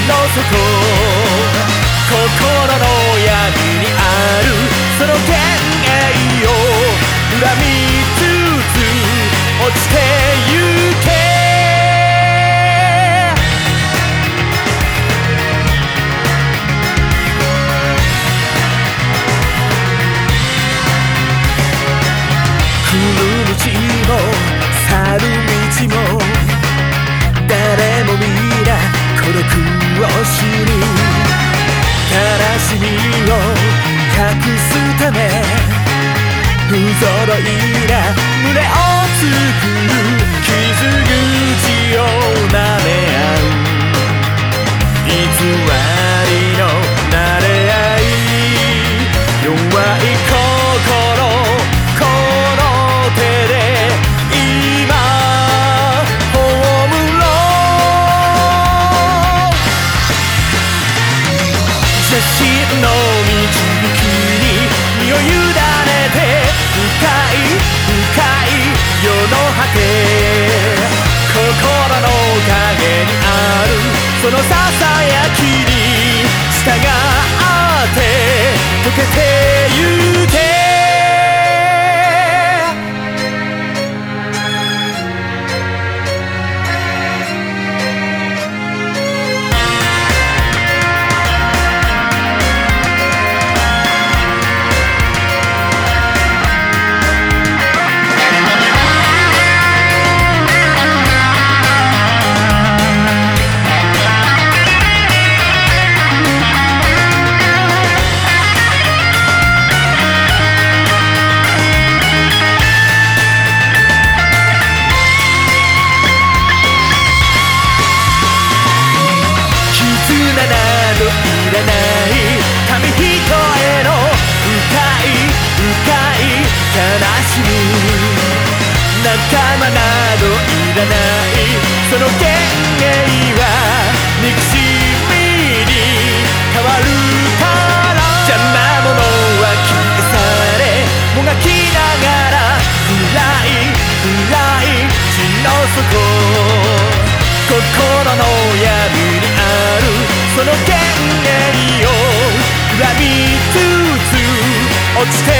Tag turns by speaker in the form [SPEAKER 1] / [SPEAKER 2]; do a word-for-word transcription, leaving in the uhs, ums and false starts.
[SPEAKER 1] の底心の闇にあるその幻影を恨みつつ落ちてゆけ来る道も去る道も誰も皆孤独を知る悲しみを隠すため不揃いな胸を作る傷口を舐め合う偽りの慣れ合い弱い心この手で今葬ろう邪神の導きに身を委ねて深い深い世の果て心の影にあるそのささやきに従って溶けてゆけいらない紙一重の深い深い悲しみ仲間などいらないその幻影は憎しみに変わるから邪魔者は消されもがきながら暗い暗い血の底心の闇にあるその幻影を恨みつつ落ちて